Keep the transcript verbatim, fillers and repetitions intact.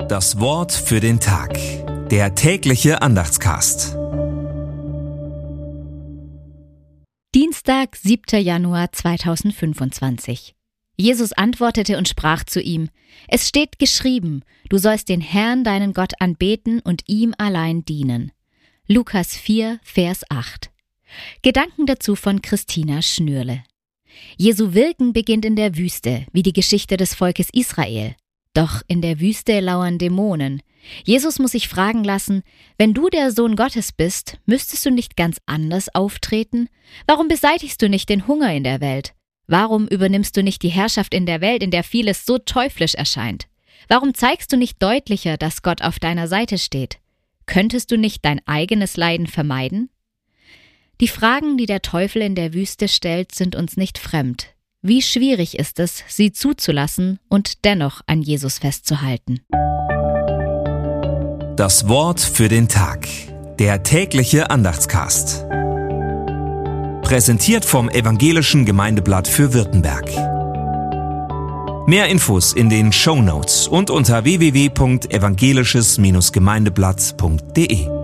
Das Wort für den Tag. Der tägliche Andachtscast. Dienstag, siebter Januar zweitausendfünfundzwanzig. Jesus antwortete und sprach zu ihm: Es steht geschrieben, du sollst den Herrn, deinen Gott, anbeten und ihm allein dienen. Lukas vier, Vers acht. Gedanken dazu von Christina Schnürle. Jesu Wirken beginnt in der Wüste, wie die Geschichte des Volkes Israel. Doch in der Wüste lauern Dämonen. Jesus muss sich fragen lassen: Wenn du der Sohn Gottes bist, müsstest du nicht ganz anders auftreten? Warum beseitigst du nicht den Hunger in der Welt? Warum übernimmst du nicht die Herrschaft in der Welt, in der vieles so teuflisch erscheint? Warum zeigst du nicht deutlicher, dass Gott auf deiner Seite steht? Könntest du nicht dein eigenes Leiden vermeiden? Die Fragen, die der Teufel in der Wüste stellt, sind uns nicht fremd. Wie schwierig ist es, sie zuzulassen und dennoch an Jesus festzuhalten. Das Wort für den Tag. Der tägliche Andachtscast. Präsentiert vom Evangelischen Gemeindeblatt für Württemberg. Mehr Infos in den Shownotes und unter w w w punkt evangelisches Gemeindeblatt punkt de.